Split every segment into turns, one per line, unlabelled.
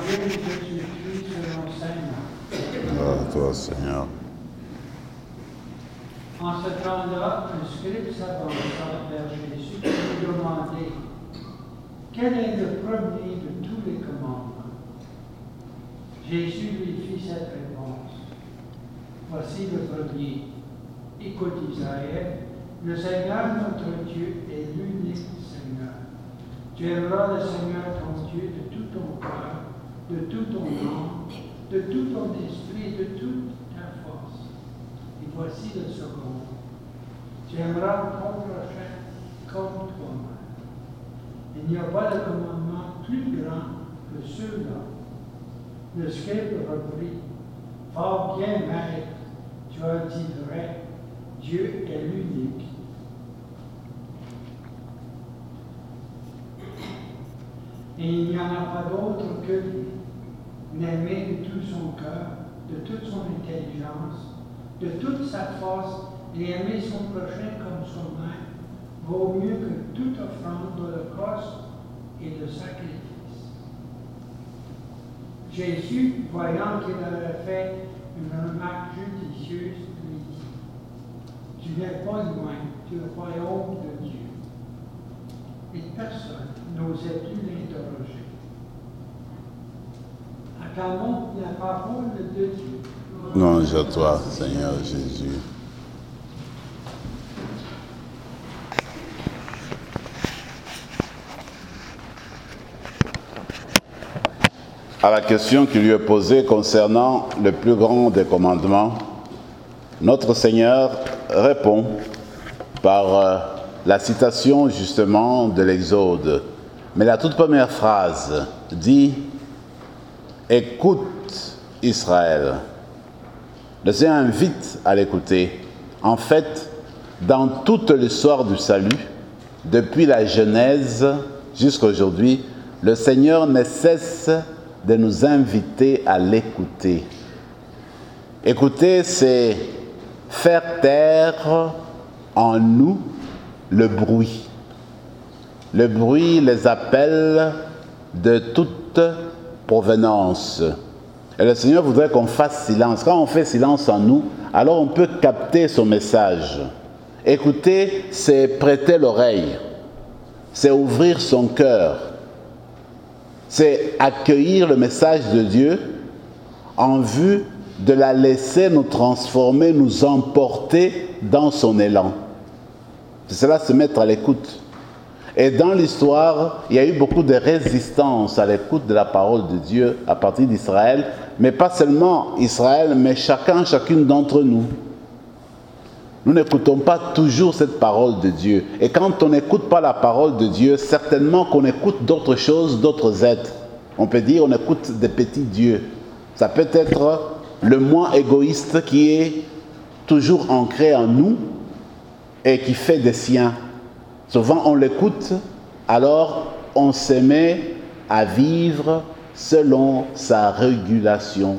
Évangile de Jésus-Christ selon saint Marc.
Gloire à toi, Seigneur.
En ce temps-là, un scribe s'avança vers Jésus et lui demandait quel est le premier de tous les commandements. Jésus lui fit cette réponse. Voici le premier. Écoute Israël, le Seigneur notre Dieu est l'unique Seigneur. Tu aimeras le Seigneur ton Dieu de tout ton cœur, de tout ton âme, de tout ton esprit, de toute ta force. Et voici le second. Tu aimeras ton prochain comme toi-même. Il n'y a pas de commandement plus grand que ceux-là. Le scribe reprit. Fort bien, maître, tu as dit vrai. Dieu est l'unique. Et il n'y en a pas d'autre que lui. L'aimer de tout son cœur, de toute son intelligence, de toute sa force, et aimer son prochain comme soi-même, vaut mieux que toute offrande d'holocauste et de sacrifice. Jésus, voyant qu'il avait fait une remarque judicieuse, lui dit, tu n'es pas loin du royaume de Dieu. Et personne n'osait plus l'interroger. Acclamons la parole de Dieu.
Louange à toi, Seigneur Jésus. À la question qui lui est posée concernant le plus grand des commandements, notre Seigneur répond par la citation justement de l'Exode. Mais la toute première phrase dit « Écoute Israël ». Le Seigneur invite à l'écouter. En fait, dans toute l'histoire du salut, depuis la Genèse jusqu'à aujourd'hui, le Seigneur ne cesse de nous inviter à l'écouter. Écouter, c'est faire taire en nous le bruit, les appels de toute provenance. Et le Seigneur voudrait qu'on fasse silence. Quand on fait silence en nous, alors on peut capter son message. Écouter, c'est prêter l'oreille, c'est ouvrir son cœur, c'est accueillir le message de Dieu en vue de la laisser nous transformer, nous emporter dans son élan. C'est cela, se mettre à l'écoute. Et dans l'histoire, il y a eu beaucoup de résistance à l'écoute de la parole de Dieu à partir d'Israël, mais pas seulement Israël, mais chacune d'entre nous. Nous n'écoutons pas toujours cette parole de Dieu. Et quand on n'écoute pas la parole de Dieu, certainement qu'on écoute d'autres choses, d'autres êtres. On peut dire on écoute des petits dieux. Ça peut être le moi égoïste qui est toujours ancré en nous et qui fait des siens. Souvent on l'écoute, alors on se met à vivre selon sa régulation,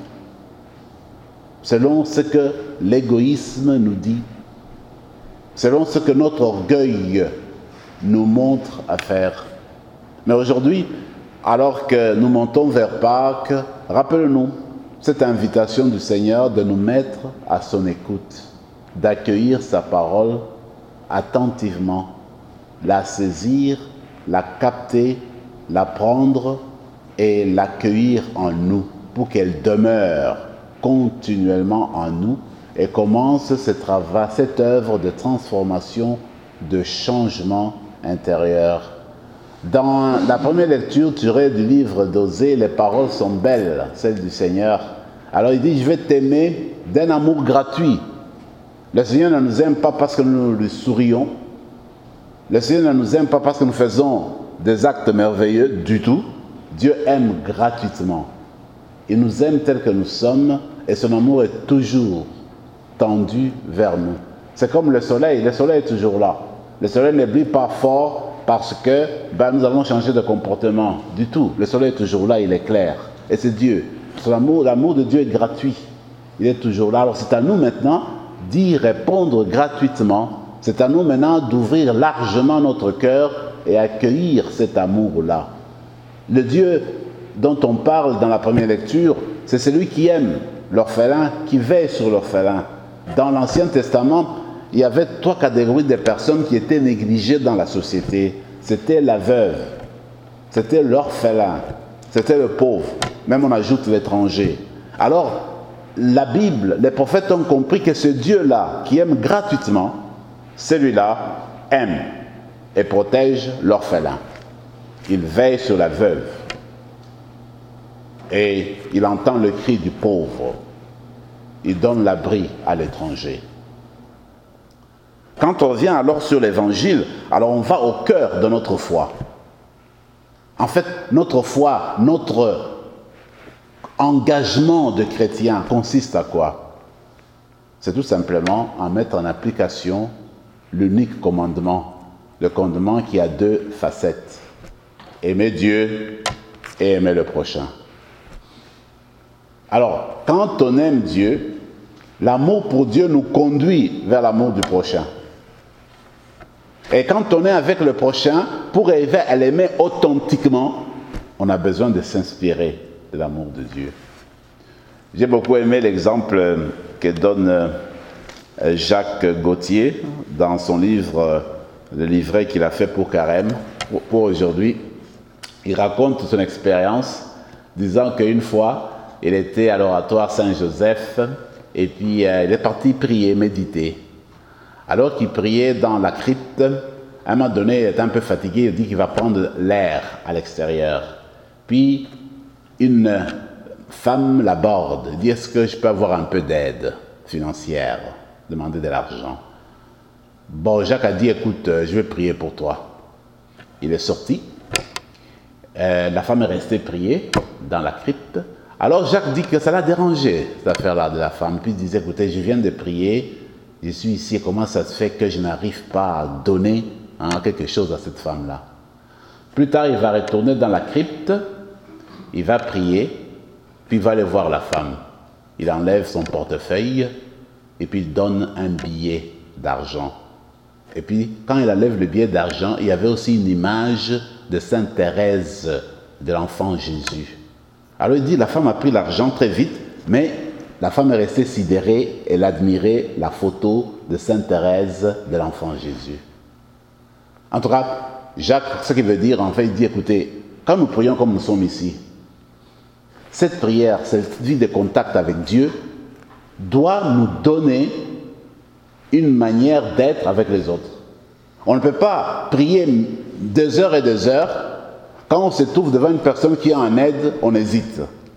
selon ce que l'égoïsme nous dit, selon ce que notre orgueil nous montre à faire. Mais aujourd'hui, alors que nous montons vers Pâques, rappelons-nous cette invitation du Seigneur de nous mettre à son écoute, d'accueillir sa parole attentivement, la saisir, la capter, la prendre et l'accueillir en nous pour qu'elle demeure continuellement en nous et commence cette œuvre de transformation, de changement intérieur. Dans la première lecture tirée du livre d'Osée, les paroles sont belles, celles du Seigneur. Alors il dit, je vais t'aimer d'un amour gratuit. Le Seigneur ne nous aime pas parce que nous lui sourions. Le Seigneur ne nous aime pas parce que nous faisons des actes merveilleux du tout. Dieu aime gratuitement. Il nous aime tel que nous sommes et son amour est toujours tendu vers nous. C'est comme le soleil est toujours là. Le soleil ne brille pas fort parce que nous allons changer de comportement du tout. Le soleil est toujours là, il est clair. Et c'est Dieu. L'amour de Dieu est gratuit. Il est toujours là. Alors c'est à nous maintenant d'y répondre gratuitement. C'est à nous maintenant d'ouvrir largement notre cœur et accueillir cet amour-là. Le Dieu dont on parle dans la première lecture, c'est celui qui aime l'orphelin, qui veille sur l'orphelin. Dans l'Ancien Testament, il y avait 3 catégories de personnes qui étaient négligées dans la société. C'était la veuve, c'était l'orphelin, c'était le pauvre, même on ajoute l'étranger. Alors, la Bible, les prophètes ont compris que ce Dieu-là, qui aime gratuitement, celui-là aime et protège l'orphelin. Il veille sur la veuve et il entend le cri du pauvre. Il donne l'abri à l'étranger. Quand on revient alors sur l'Évangile, alors on va au cœur de notre foi. En fait, notre foi, notre engagement de chrétien consiste à quoi? C'est tout simplement à mettre en application l'unique commandement, le commandement qui a 2 facettes. Aimer Dieu et aimer le prochain. Alors, quand on aime Dieu, l'amour pour Dieu nous conduit vers l'amour du prochain. Et quand on est avec le prochain, pour arriver à l'aimer authentiquement, on a besoin de s'inspirer de l'amour de Dieu. J'ai beaucoup aimé l'exemple que donne Jacques Gauthier dans son livre, le livret qu'il a fait pour Carême, pour aujourd'hui. Il raconte son expérience, disant qu'une fois, il était à l'oratoire Saint-Joseph, et puis il est parti prier, méditer. Alors qu'il priait dans la crypte, à un moment donné, il est un peu fatigué, il dit qu'il va prendre l'air à l'extérieur. Puis, une femme l'aborde, il dit, est-ce que je peux avoir un peu d'aide financière, demander de l'argent. Bon, Jacques a dit, écoute, je vais prier pour toi. Il est sorti. La femme est restée prier dans la crypte. Alors Jacques dit que ça l'a dérangé, cette affaire-là de la femme. Puis il disait, écoutez, je viens de prier, je suis ici, comment ça se fait que je n'arrive pas à donner quelque chose à cette femme-là? Plus tard, il va retourner dans la crypte, il va prier, puis il va aller voir la femme. Il enlève son portefeuille, et puis il donne un billet d'argent. Et puis, quand il enlève le billet d'argent, il y avait aussi une image de Sainte Thérèse de l'enfant Jésus. Alors il dit, la femme a pris l'argent très vite, mais la femme est restée sidérée, elle admirait la photo de Sainte Thérèse de l'enfant Jésus. En tout cas, Jacques, ce qu'il veut dire, en fait, il dit, écoutez, quand nous prions comme nous sommes ici, cette prière, cette vie de contact avec Dieu, doit nous donner une manière d'être avec les autres. On ne peut pas prier 2 heures et 2 heures. Quand on se trouve devant une personne qui est en aide, on hésite.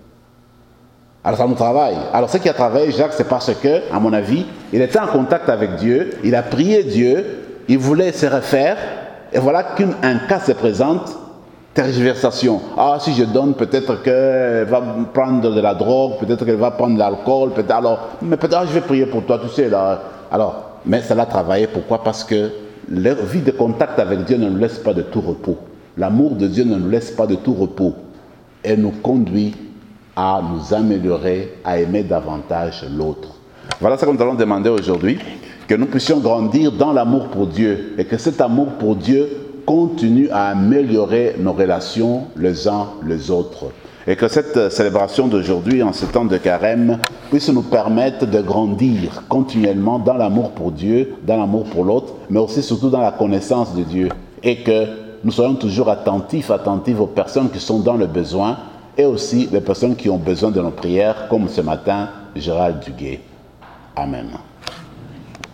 Alors ça nous travaille. Alors ce qui a travaillé Jacques, c'est parce que, à mon avis, il était en contact avec Dieu, il a prié Dieu, il voulait se refaire, et voilà qu'un cas se présente, tergiversation. Ah, si je donne, peut-être qu'elle va prendre de la drogue, peut-être qu'elle va prendre de l'alcool, peut-être je vais prier pour toi, tu sais là. Alors, mais ça l'a travaillé, pourquoi? Parce que leur vie de contact avec Dieu ne nous laisse pas de tout repos. L'amour de Dieu ne nous laisse pas de tout repos. Elle nous conduit à nous améliorer, à aimer davantage l'autre. Voilà ce que nous allons demander aujourd'hui, que nous puissions grandir dans l'amour pour Dieu et que cet amour pour Dieu continue à améliorer nos relations les uns les autres. Et que cette célébration d'aujourd'hui, en ce temps de carême, puisse nous permettre de grandir continuellement dans l'amour pour Dieu, dans l'amour pour l'autre, mais aussi surtout dans la connaissance de Dieu. Et que nous soyons toujours attentifs aux personnes qui sont dans le besoin et aussi les personnes qui ont besoin de nos prières, comme ce matin, Gérald Duguay. Amen.